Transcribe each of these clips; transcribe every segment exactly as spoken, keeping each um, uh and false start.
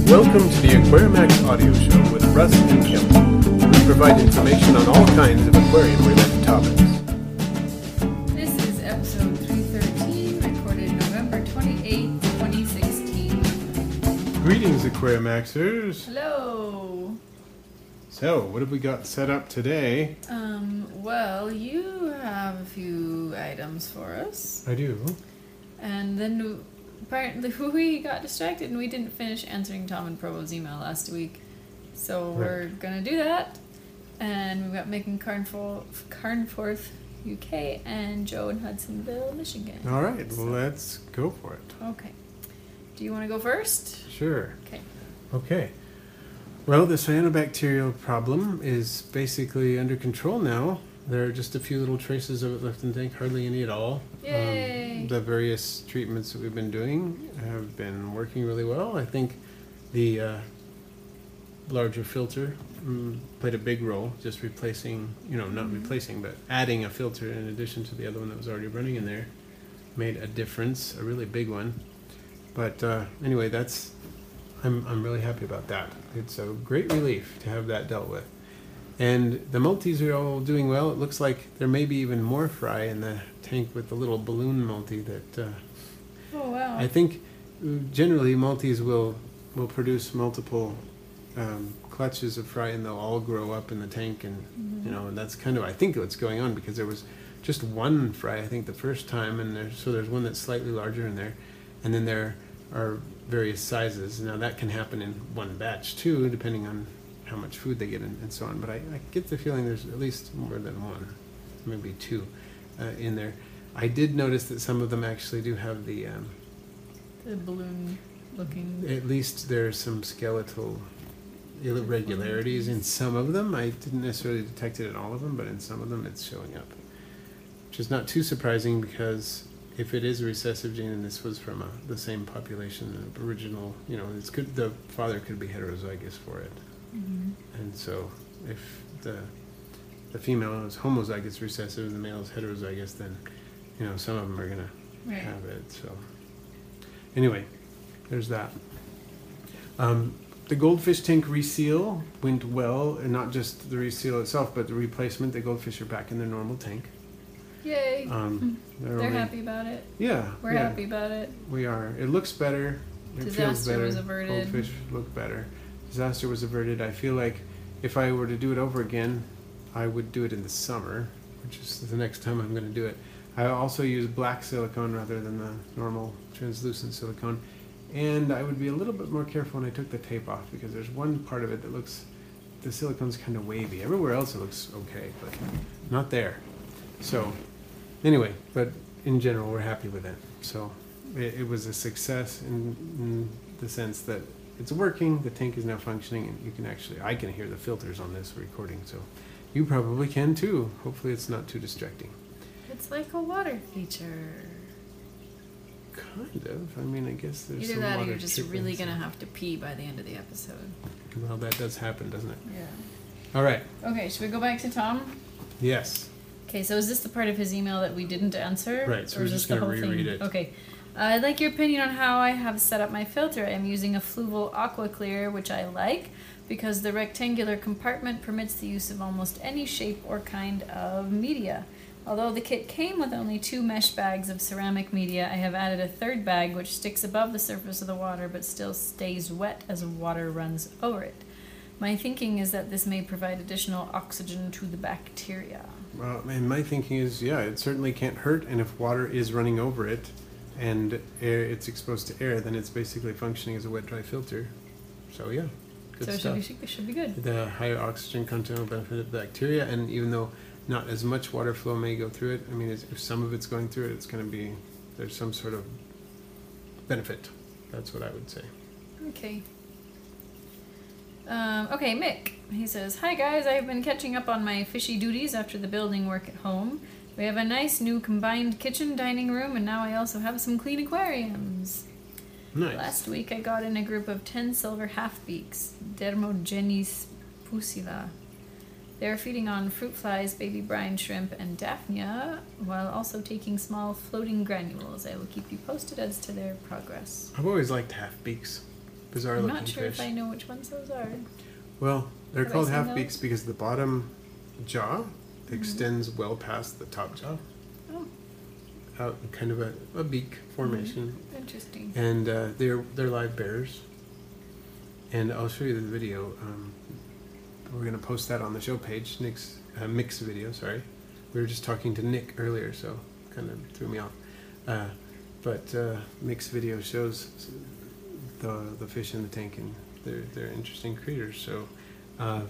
Welcome to the Aquarimax audio show with Russ and Kelly. We provide information on all kinds of aquarium-related topics. This is episode three thirteen, recorded November twenty-eighth, twenty sixteen. Greetings, Aquarimaxers. Hello. So, what have we got set up today? Um, well, you have a few items for us. I do. And then apparently we got distracted and we didn't finish answering Tom and Provo's email last week. So Right. we're going to do that. And we've got Mick in Carnforth, Carnforth, U K, and Joe in Hudsonville, Michigan. All right, So- let's go for it. Okay. Do you want to go first? Sure. Okay. Okay. Well, the cyanobacterial problem is basically under control now. There are just a few little traces of it left in the tank, hardly any at all. Yay! Um, the various treatments that we've been doing have been working really well. I think the uh, larger filter mm, played a big role, just replacing, you know, not Mhm. replacing, but adding a filter in addition to the other one that was already running in there made a difference, a really big one. But uh, anyway, that's I'm I'm really happy about that. It's a great relief to have that dealt with. And the multis are all doing well. It looks like there may be even more fry in the tank with the little balloon multi that uh, Oh, wow. I think uh, generally multis will will produce multiple um, clutches of fry and they'll all grow up in the tank, and Mhm. you know, and that's kind of I think what's going on, because there was just one fry I think the first time, and there's, so there's one that's slightly larger in there, and then there are various sizes. Now that can happen in one batch too, depending on how much food they get in and so on. But I, I get the feeling there's at least more than one, maybe two, uh, in there. I did notice that some of them actually do have the, um, The balloon looking. at least there's some skeletal irregularities in some of them. I didn't necessarily detect it in all of them, but in some of them it's showing up. Which is not too surprising, because if it is a recessive gene and this was from a, the same population, the original, you know, it's good, the father could be heterozygous for it. Mhm. And so if the the female is homozygous recessive and the male is heterozygous, then, you know, some of them are going to Right. have it. So anyway, there's that. Um, the goldfish tank reseal went well, and not just the reseal itself, but the replacement. The goldfish are back in their normal tank. Yay! Um, they're They're only- happy about it. Yeah, We're yeah, happy about it. we are. It looks better. It feels Disaster better. was averted. Goldfish look better. Disaster was averted. I feel like if I were to do it over again, I would do it in the summer, which is the next time I'm going to do it. I also use black silicone rather than the normal translucent silicone. And I would be a little bit more careful when I took the tape off, because there's one part of it that looks, the silicone's kind of wavy. Everywhere else it looks okay, but not there. So anyway, but in general, we're happy with it. So it, it was a success in, in the sense that it's working, the tank is now functioning, and you can actually, I can hear the filters on this recording, so you probably can too. Hopefully it's not too distracting. It's like a water feature. Kind of. I mean, I guess there's Either some that or water you're just trickling, really so- going to have to pee by the end of the episode. Well, that does happen, doesn't it? Yeah. All right. Okay, should we go back to Tom? Yes. Okay, so is this the part of his email that we didn't answer? Right, so Or we're is just this the gonna whole thing? reread it. Okay. Uh, I'd like your opinion on how I have set up my filter. I am using a Fluval Aqua Clear, which I like, because the rectangular compartment permits the use of almost any shape or kind of media. Although the kit came with only two mesh bags of ceramic media, I have added a third bag which sticks above the surface of the water but still stays wet as water runs over it. My thinking is that this may provide additional oxygen to the bacteria. Well, and my thinking is, yeah, it certainly can't hurt, and if water is running over it and air, it's exposed to air, then it's basically functioning as a wet dry filter. So yeah, good so it stuff. should be, it should be good. The higher oxygen content will benefit the bacteria, and even though not as much water flow may go through it, I mean, it's- if some of it's going through it, it's going to be, there's some sort of benefit. That's what I would say. Okay. Um, okay, Mick. He says, "Hi guys, I have been catching up on my fishy duties after the building work at home. We have a nice new combined kitchen dining room, and now I also have some clean aquariums. Nice. Last week I got in a group of ten silver half-beaks, Dermogenes pusilla. They are feeding on fruit flies, baby brine shrimp, and daphnia, while also taking small floating granules. I will keep you posted as to their progress." I've always liked half beaks. bizarre I'm looking not sure fish. if I know which ones those are. Well, they're Have I called seen half beaks those? because the bottom jaw Mm-hmm. extends well past the top jaw, Oh, out in kind of a, a beak formation. interesting. And uh, they're they're live bears. And I'll show you the video. Um, we're gonna post that on the show page. Nick's uh, mix video. Sorry, we were just talking to Nick earlier, so kind of threw me off. Uh, but uh, mix video shows the the fish in the tank, and they're they're interesting creatures. So, uh,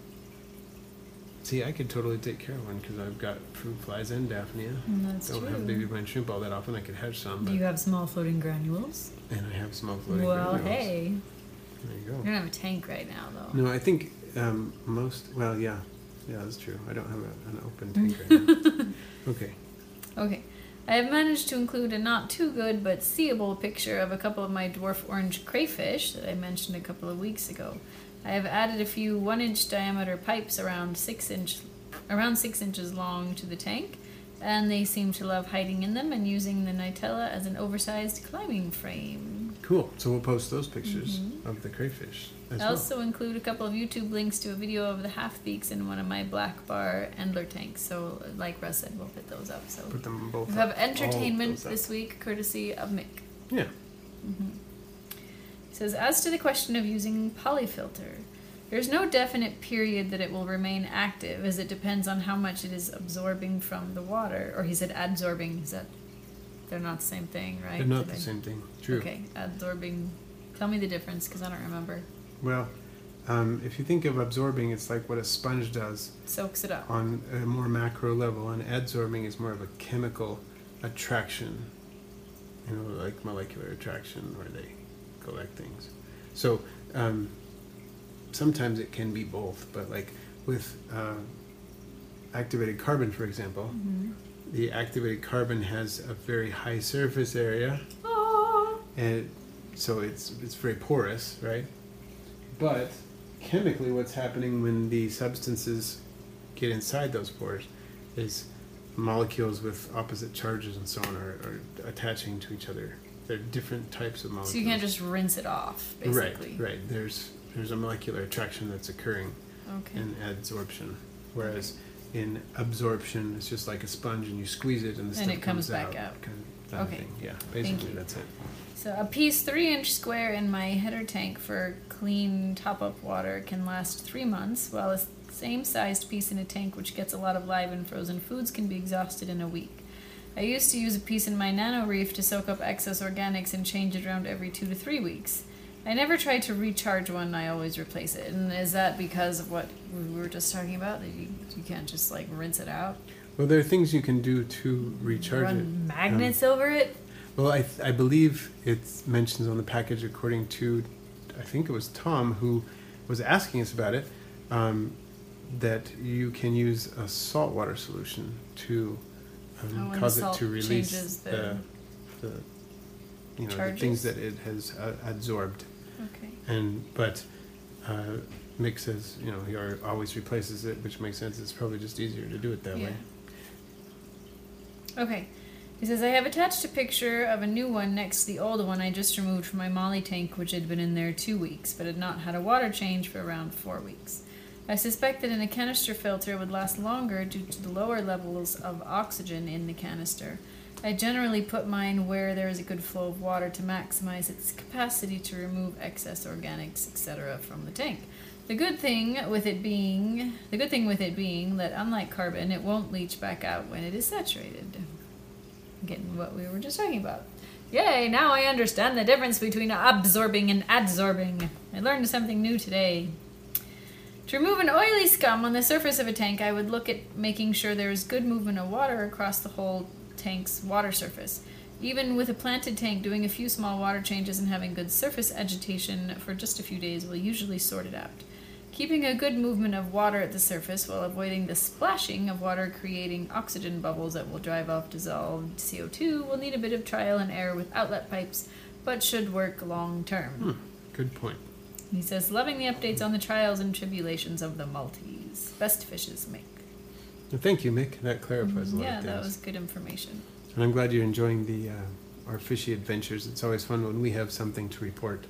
see, I could totally take care of one because I've got fruit flies and Daphnia. Mm, that's Don't true. have baby blind shrimp all that often. I could hatch some, Do but you have small floating granules? and I have small floating Well, granules. hey. There you You go. don't have a tank right now, though. No, I think um, most. Well, yeah, yeah, that's true. I don't have a, an open tank right now. Okay. Okay. I have managed to include a not too good but seeable picture of a couple of my dwarf orange crayfish that I mentioned a couple of weeks ago. I have added a few one inch diameter pipes around six inch around six inches long to the tank, and they seem to love hiding in them and using the Nitella as an oversized climbing frame. Cool. So we'll post those pictures Mhm. of the crayfish as I well. also include a couple of YouTube links to a video of the half beaks in one of my black bar Endler tanks. So, like Russ said, we'll put those up. So Put them both. we have up. All entertainment those up. this week, courtesy of Mick. Yeah. Mm-hmm. It says, as to the question of using polyfilter, there's no definite period that it will remain active, as it depends on how much it is absorbing from the water. Or he said adsorbing. Is that they're not the same thing, right? They're not Did the I- same thing. True. Okay, adsorbing. Tell me the difference, because I don't remember. Well, um, if you think of absorbing, it's like what a sponge does Soaks it up. on a more macro level, and adsorbing is more of a chemical attraction, you know, like molecular attraction, where they collect things. So um, sometimes it can be both, but like with uh, activated carbon, for example, Mm-hmm. the activated carbon has a very high surface area, Oh. and so it's it's very porous, right? But chemically, what's happening when the substances get inside those pores is molecules with opposite charges and so on are, are attaching to each other. They're different types of molecules. So you can't just rinse it off, basically. Right, right. There's there's a molecular attraction that's occurring Okay. in adsorption, whereas in absorption, it's just like a sponge, and you squeeze it, and the And stuff it comes back out. out. Kind of, that Okay. thing. Yeah, Thank basically you. that's it. So a piece three inch square in my header tank for clean top up water can last three months, while a same sized piece in a tank which gets a lot of live and frozen foods can be exhausted in a week. I used to use a piece in my nano reef to soak up excess organics and change it around every two to three weeks. I never tried to recharge one, I always replace it. And is that because of what we were just talking about? That you, you can't just like rinse it out? Well, there are things you can do to recharge Run it. magnets over it? Well, I, th- I believe it mentions on the package, according to, I think it was Tom who was asking us about it, um, that you can use a saltwater solution to um, Oh, and cause the it salt to release changes the, the the, you know, the charges? things that it has uh, adsorbed. Okay. And but uh, Mick says, you know, he ar- always replaces it, which makes sense. It's probably just easier to do it that Yeah. way. Okay. He says, I have attached a picture of a new one next to the old one I just removed from my molly tank, which had been in there two weeks, but had not had a water change for around four weeks. I suspect that in a canister filter it would last longer due to the lower levels of oxygen in the canister. I generally put mine where there is a good flow of water to maximize its capacity to remove excess organics, et cetera from the tank. The good thing with it being the good thing with it being that unlike carbon, it won't leach back out when it is saturated. Getting what we were just talking about. Yay, now I understand the difference between absorbing and adsorbing. I learned something new today. To remove an oily scum on the surface of a tank, I would look at making sure there is good movement of water across the whole tank's water surface. Even with a planted tank, doing a few small water changes and having good surface agitation for just a few days will usually sort it out. Keeping a good movement of water at the surface while avoiding the splashing of water creating oxygen bubbles that will drive off dissolved C O two will need a bit of trial and error with outlet pipes, but should work long term. Hmm. Good point. He says, loving the updates on the trials and tribulations of the Maltese. Best fishes make. Well, thank you, Mick. That clarifies a lot Yeah, of that things. was good information. And I'm glad you're enjoying the uh, our fishy adventures. It's always fun when we have something to report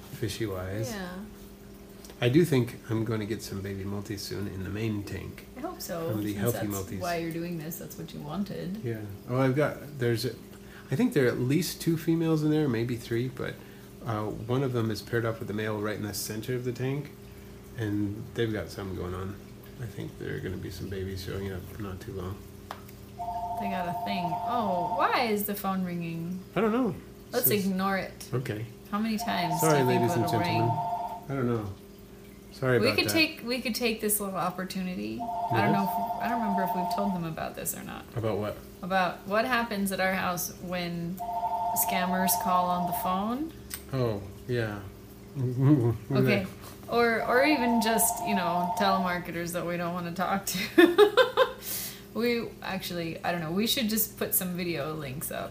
fishy wise. Yeah. I do think I'm going to get some baby multis soon in the main tank. I hope so. From the since healthy that's multis. why you're doing this. That's what you wanted. Yeah. Oh, I've got, there's, a, I think there are at least two females in there, maybe three, but uh, one of them is paired up with the male right in the center of the tank, and they've got something going on. I think there are going to be some babies showing up for not too long. They got a thing. Oh, why is the phone ringing? I don't know. Let's It's just- ignore it. Okay. How many times Sorry, do you think ladies and it'll gentlemen. ring? I don't know. Sorry We about could that. take we could take this little opportunity. I don't Yes? know. If, I don't remember if we've told them about this or not. About what? About what happens at our house when scammers call on the phone. Oh, yeah. Okay. Or or even just, you know, telemarketers that we don't want to talk to. We actually, I don't know. We should just put some video links up.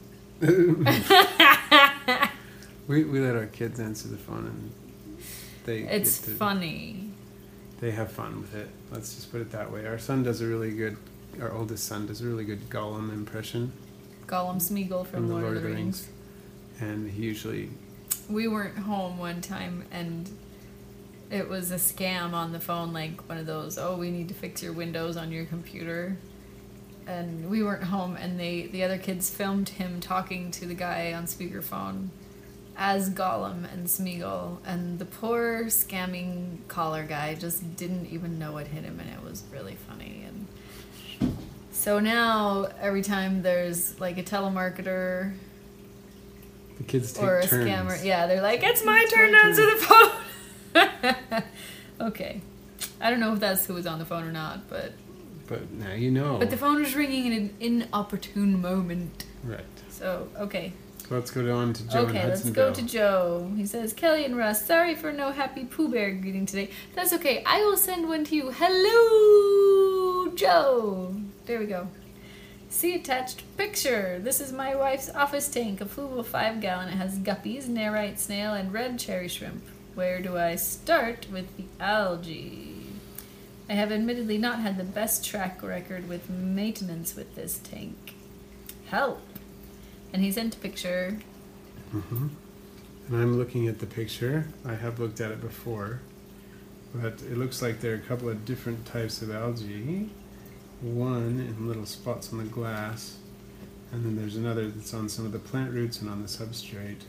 we we let our kids answer the phone and they It's get to, funny. they have fun with it. Let's just put it that way. Our son does a really good. Our oldest son does a really good Gollum impression Gollum Smeagol from, from the Lord, of the Rings. and he usually. We weren't home one time and it was a scam on the phone, like one of those, oh, we need to fix your Windows on your computer. And we weren't home and they the other kids filmed him talking to the guy on speakerphone as Gollum and Smeagol, and the poor scamming caller guy just didn't even know what hit him, and it was really funny. And so now every time there's like a telemarketer The kids take or a turns. scammer, yeah, they're like, it's my It's turn my to answer the phone. Okay, I don't know if that's who was on the phone or not, but But now you know. but the phone was ringing in an inopportune moment. Right. So okay. So let's go on to Joe Okay, and let's Hudsonville. go to Joe. He says, Kelly and Russ, sorry for no happy Pooh Bear greeting today. That's okay. I will send one to you. Hello, Joe. There we go. See attached picture. This is my wife's office tank, a Fluval five gallon. It has guppies, narite snail, and red cherry shrimp. Where do I start with the algae? I have admittedly not had the best track record with maintenance with this tank. Help. And he sent a picture. Mm-hmm. And I'm looking at the picture. I have looked at it before, but it looks like there are a couple of different types of algae. One in little spots on the glass, and then there's another that's on some of the plant roots and on the substrate.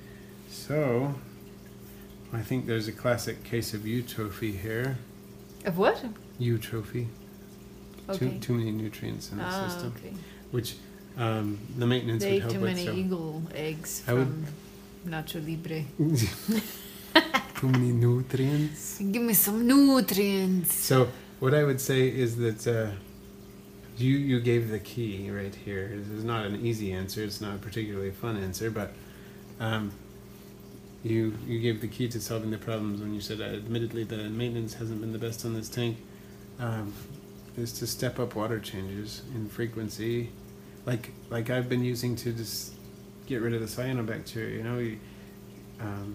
So, I think there's a classic case of eutrophy here. Of what? Eutrophy. Okay. Too, too many nutrients in the Ah, system, okay. which um, the maintenance They would ate help too with. many So. eagle eggs I would- from Nacho Libre. Too many nutrients. Give me some nutrients. So what I would say is that uh, you you gave the key right here. This is not an easy answer. It's not a particularly fun answer, but um, you you gave the key to solving the problems when you said, uh, admittedly, the maintenance hasn't been the best on this tank. Um, is to step up water changes in frequency, like like I've been using to just get rid of the cyanobacteria. You know, you, um,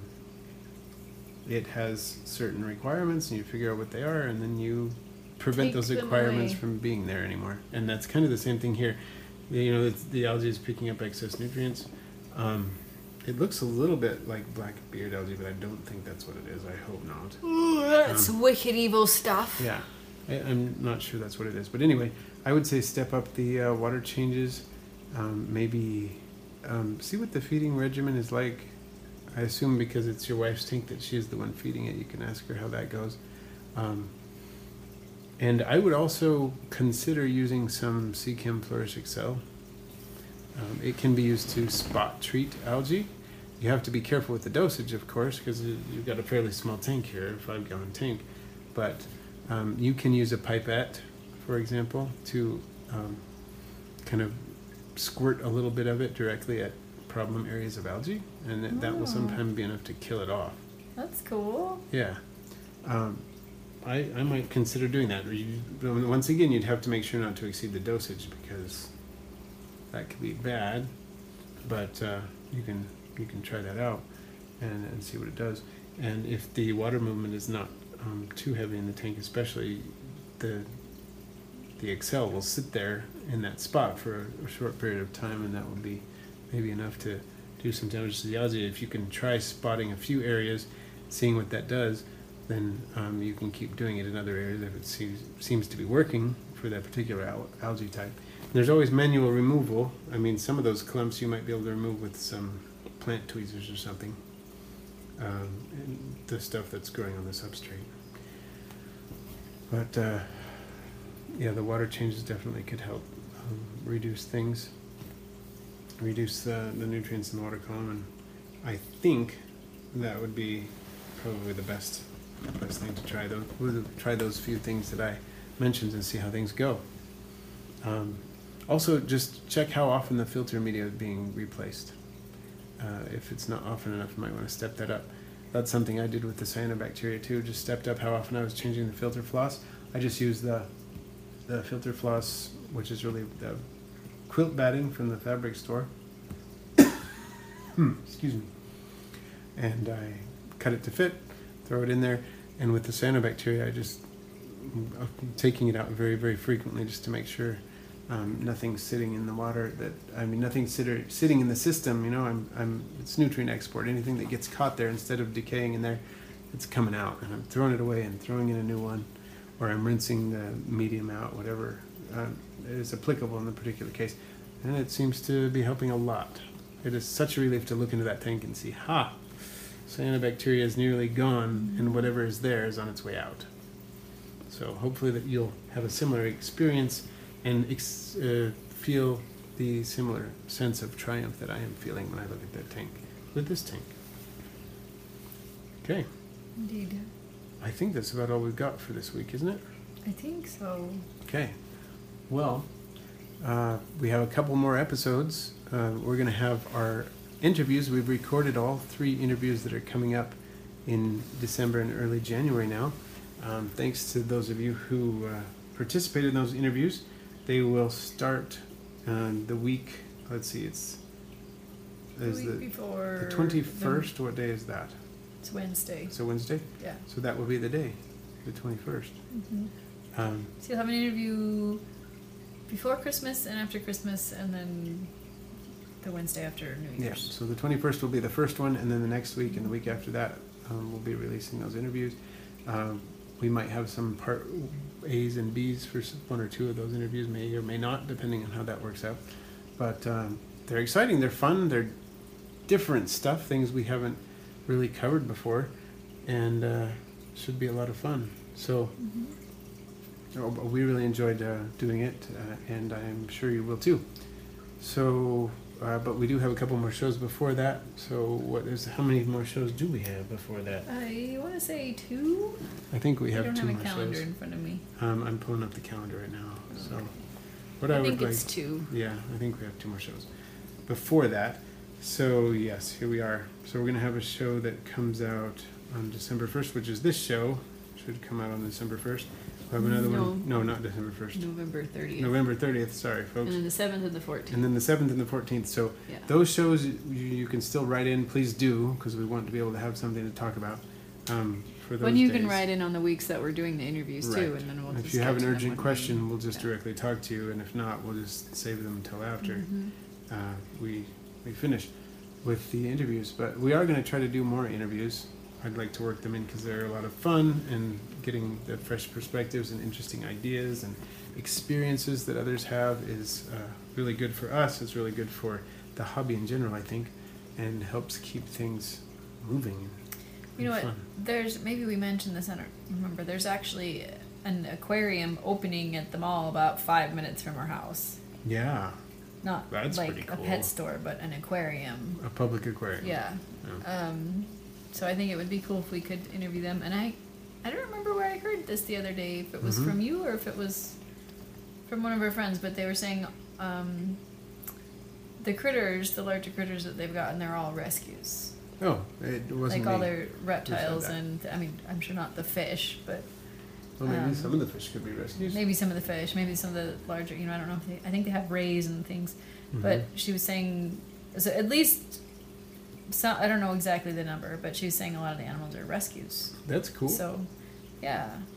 it has certain requirements, and you figure out what they are, and then you prevent Take those them requirements away. from being there anymore. And that's kind of the same thing here. You know, it's, the algae is picking up excess nutrients. Um, it looks a little bit like black beard algae, but I don't think that's what it is. I hope not. Ooh, that's Um, wicked evil stuff. Yeah, I, I'm not sure that's what it is. But anyway, I would say step up the uh, water changes. Um, maybe um, see what the feeding regimen is like. I assume because it's your wife's tank that she's the one feeding it, you can ask her how that goes. Um, and I would also consider using some Seachem Flourish Excel. Um, it can be used to spot treat algae. You have to be careful with the dosage, of course, because you've got a fairly small tank here, a five gallon tank. But um, you can use a pipette, for example, to um, kind of squirt a little bit of it directly at problem areas of algae, and that, that will Oh. sometimes be enough to kill it off. That's cool. Yeah. Um, I, I might consider doing that. You, once again, you'd have to make sure not to exceed the dosage, because that could be bad, but uh, you can you can try that out and, and see what it does. And if the water movement is not um, too heavy in the tank, especially, the the Excel will sit there in that spot for a, a short period of time, and that will be maybe enough to do some damage to the algae. If you can try spotting a few areas, seeing what that does, then um, you can keep doing it in other areas if it seems, seems to be working for that particular al- algae type. And there's always manual removal. I mean, some of those clumps you might be able to remove with some plant tweezers or something. Um, and the stuff that's growing on the substrate. But uh, yeah, the water changes definitely could help um, reduce things, reduce the, the nutrients in the water column, and I think that would be probably the best best thing to try. Those we'll try those few things that I mentioned and see how things go. Um, also, just check how often the filter media is being replaced. Uh, if it's not often enough, you might want to step that up. That's something I did with the cyanobacteria too. Just stepped up how often I was changing the filter floss. I just used the the filter floss, which is really the quilt batting from the fabric store. Excuse me. And I cut it to fit, throw it in there, and with the cyanobacteria, I just I'm taking it out very, very frequently just to make sure um, nothing's sitting in the water. That I mean, nothing's sitter, sitting in the system. You know, I'm I'm it's nutrient export. Anything that gets caught there, instead of decaying in there, it's coming out, and I'm throwing it away and throwing in a new one, or I'm rinsing the medium out, whatever uh, is applicable in the particular case, and it seems to be helping a lot. It is such a relief to look into that tank and see, ha, cyanobacteria is nearly gone, and whatever is there is on its way out. So hopefully that you'll have a similar experience and ex- uh, feel the similar sense of triumph that I am feeling when I look at that tank, with this tank. Okay, Indeed. I think that's about all we've got for this week, isn't it? I think so. Okay, well, uh, we have a couple more episodes. Uh, we're going to have our interviews. We've recorded all three interviews that are coming up in December and early January now. Um, thanks to those of you who uh, participated in those interviews. They will start uh, the week, let's see, it's The is week the, before. the twenty-first. What day is that? It's Wednesday. It's a Wednesday? Yeah. So that will be the day, the twenty-first. Mm-hmm. Um, So you'll have an interview before Christmas and after Christmas, and then the Wednesday after New yeah, Year's. so the twenty-first will be the first one, and then the next week and the week after that, um, we'll be releasing those interviews. Um, we might have some part A's and B's for s- one or two of those interviews, may or may not, depending on how that works out. But um, they're exciting, they're fun, they're different stuff, things we haven't really covered before, and uh, should be a lot of fun. So Mm-hmm. oh, but we really enjoyed uh, doing it, uh, and I'm sure you will too. So, uh, but we do have a couple more shows before that. So, what is how many more shows do we have before that? I want to say two. I think we I have don't two have a more calendar shows. in front of me. Um, I'm pulling up the calendar right now. So, Okay. what I, I would think like, it's two. yeah, I think we have two more shows before that. So yes, here we are. So we're gonna have a show that comes out on December first, which is this show. Should come out on December first. We'll have another one. No, not December first. November thirtieth. November thirtieth. Sorry, folks. And then the seventh and the fourteenth. And then the seventh and the fourteenth. So Yeah. those shows you, you can still write in. Please do, because we want to be able to have something to talk about um, for those When you days. can write in on the weeks that we're doing the interviews too, Right. and then we'll If just you have get an to them urgent when we- question, we'll just yeah. directly talk to you, and if not, we'll just save them until after Mhm. uh, we we finish with the interviews. But we are going to try to do more interviews. I'd like to work them in because they're a lot of fun, and getting the fresh perspectives and interesting ideas and experiences that others have is uh, really good for us. It's really good for the hobby in general, I think, and helps keep things moving. You know and what? fun. There's maybe we mentioned this. I don't remember. There's actually an aquarium opening at the mall about five minutes from our house. Yeah, Not That's like pretty a cool. pet store, but an aquarium. a public aquarium. Yeah. Yeah. Um, so I think it would be cool if we could interview them. And I, I don't remember where I heard this the other day. If it was Mhm. from you or if it was from one of our friends. But they were saying um, the critters, the larger critters that they've gotten, they're all rescues. Oh, it wasn't Like all me. their reptiles that. and I mean I'm sure not the fish, but Well, maybe um, some of the fish could be rescues. maybe some of the fish, maybe some of the larger. You know, I don't know if they. I think they have rays and things. But Mhm. she was saying, so at least, some, I don't know exactly the number, but she was saying a lot of the animals are rescues. That's cool. So, yeah,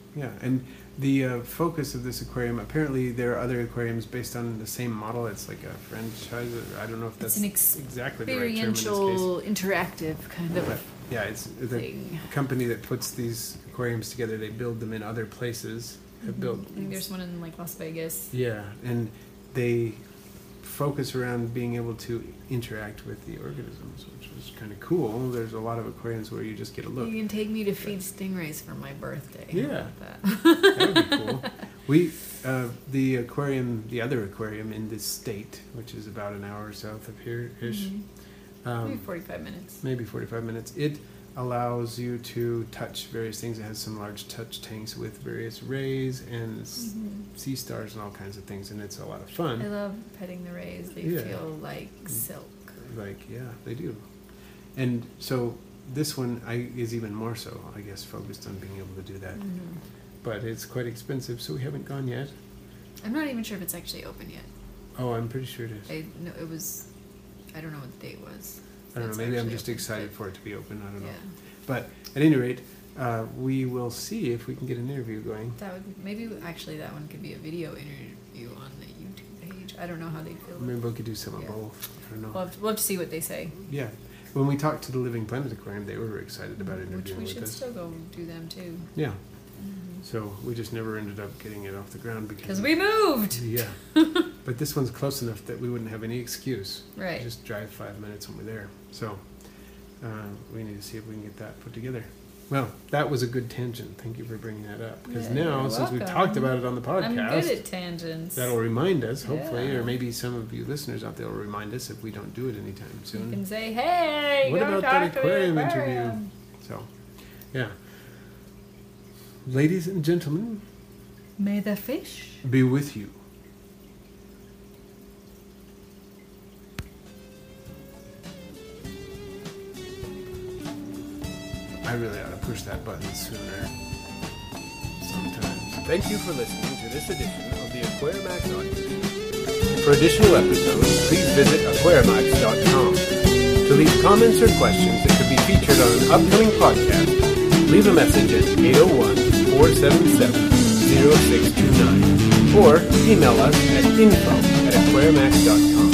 yeah. And the uh, focus of this aquarium, apparently there are other aquariums based on the same model. It's like a franchise, or I don't know if that's It's an ex- exactly the right term in this case. Experiential, interactive kind of But, yeah, it's the thing. company that puts these aquariums together. They build them in other places. Have Mhm. built, I think there's one in like Las Vegas. yeah, and they focus around being able to interact with the organisms, which is kind of cool. There's a lot of aquariums where you just get a look. You can take me to feed stingrays for my birthday. How Yeah. about that? That would be cool. We, uh, the aquarium, the other aquarium in this state, which is about an hour south of here ish, Mhm. um, Maybe forty-five minutes. maybe forty-five minutes. It allows you to touch various things. It has some large touch tanks with various rays and s- Mhm. sea stars and all kinds of things, and it's a lot of I fun. love petting the rays. They Yeah. feel like silk. Like, yeah, they do. And so this one I, is even more so, I guess, focused on being able to do that. Mhm. But it's quite expensive, so we haven't gone yet. I'm not even sure if it's actually open yet. Oh, I'm pretty sure it is. I no, it was. I don't know what the date was. I don't know, It's maybe I'm actually just open, excited but- for it to be open. I don't know. Yeah, But at any rate, uh, we will see if we can get an interview going. that would maybe actually that one could be a video interview on the YouTube page. I don't know how they feel. Maybe we could do some of Yeah. both. I don't know. We'll have, to, we'll have to see what they say. Yeah. When we talked to the Living Planet Aquarium, they were excited about Which interviewing we with should us. still go do them too. Yeah. So we just never ended up getting it off the ground because Because we moved! Yeah. But this one's close enough that we wouldn't have any excuse. Right. Just drive five minutes when we're there. So uh, we need to see if we can get that put together. Well, that was a good tangent. Thank you for bringing that up. Because Yeah, now, you're since we've welcome. talked about it on the podcast, I'm good at tangents. that'll remind us, hopefully, Yeah. or maybe some of you listeners out there will remind us if we don't do it anytime You soon. can say, hey, What go about talk that to the aquarium interview? aquarium. So, yeah. Ladies and gentlemen, May the fish be with you. I really ought to push that button sooner. Sometimes. Thank you for listening to this edition of the Aquarimax audio. For additional episodes, please visit aquarimax dot com. To leave comments or questions that could be featured on an upcoming podcast, leave a message at eight oh one, four seven seven, oh six two nine or email us at info at aquarimax dot com.